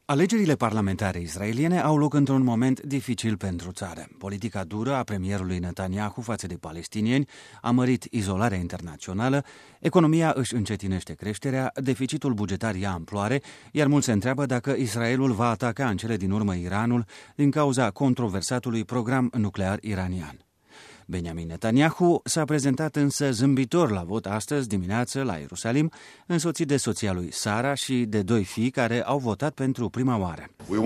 Alegerile parlamentare israeliene au loc într-un moment dificil pentru țară. Politica dură a premierului Netanyahu față de palestinieni a mărit izolarea internațională, economia își încetinește creșterea, deficitul bugetar ia amploare, iar mulți se întreabă dacă Israelul va ataca în cele din urmă Iranul din cauza controversatului program nuclear iranian. Benjamin Netanyahu s-a prezentat însă zâmbitor la vot astăzi dimineață la Ierusalim, însoțit de soția lui Sara și de doi fii care au votat pentru prima oară.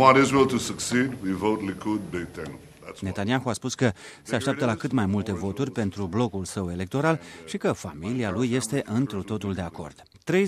Netanyahu a spus că se așteaptă la cât mai multe voturi pentru blocul său electoral și că familia lui este întru totul de acord.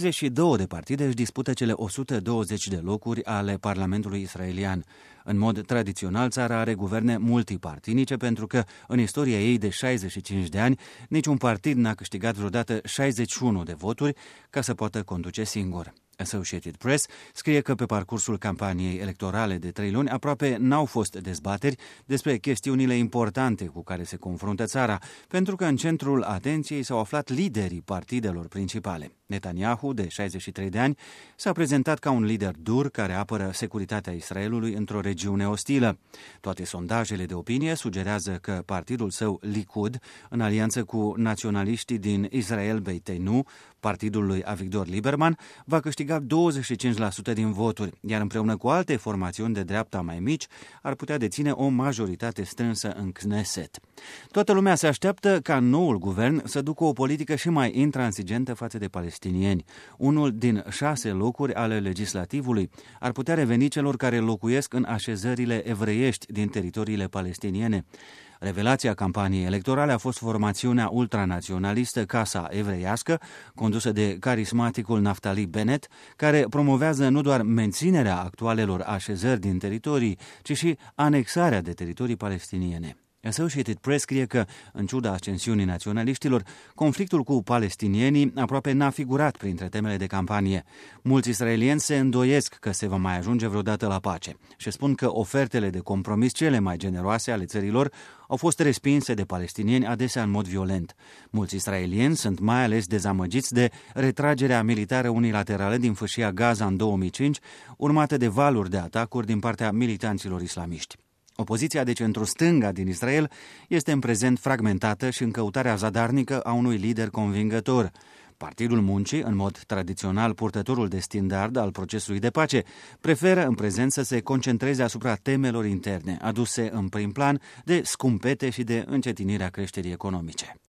32 de partide își dispută cele 120 de locuri ale Parlamentului israelian. În mod tradițional, țara are guverne multipartinice pentru că, în istoria ei de 65 de ani, niciun partid n-a câștigat vreodată 61 de voturi ca să poată conduce singur. Associated Press scrie că pe parcursul campaniei electorale de 3 luni aproape n-au fost dezbateri despre chestiunile importante cu care se confruntă țara, pentru că în centrul atenției s-au aflat liderii partidelor principale. Netanyahu, de 63 de ani, s-a prezentat ca un lider dur care apără securitatea Israelului într-o regiune ostilă. Toate sondajele de opinie sugerează că partidul său Likud, în alianță cu naționaliștii din Israel Beitenu, partidul lui Avigdor Lieberman, va câștiga 25% din voturi, iar împreună cu alte formațiuni de dreapta mai mici ar putea deține o majoritate strânsă în Knesset. Toată lumea se așteaptă ca noul guvern să ducă o politică și mai intransigentă față de palestinieni. Unul din 6 locuri ale legislativului ar putea reveni celor care locuiesc în așezările evreiești din teritoriile palestiniene. Revelația campaniei electorale a fost formațiunea ultranaționalistă Casa Evreiască, condusă de carismaticul Naftali Bennett, care promovează nu doar menținerea actualelor așezări din teritorii, ci și anexarea de teritorii palestiniene. Associated Press scrie că, în ciuda ascensiunii naționaliștilor, conflictul cu palestinienii aproape n-a figurat printre temele de campanie. Mulți israelieni se îndoiesc că se va mai ajunge vreodată la pace și spun că ofertele de compromis cele mai generoase ale țărilor au fost respinse de palestinieni adesea în mod violent. Mulți israelieni sunt mai ales dezamăgiți de retragerea militară unilaterală din fâșia Gaza în 2005, urmată de valuri de atacuri din partea militanților islamiști. Opoziția de centru-stânga din Israel este în prezent fragmentată și în căutarea zadarnică a unui lider convingător. Partidul Muncii, în mod tradițional purtătorul de standard al procesului de pace, preferă în prezent să se concentreze asupra temelor interne, aduse în prim plan de scumpete și de încetinirea creșterii economice.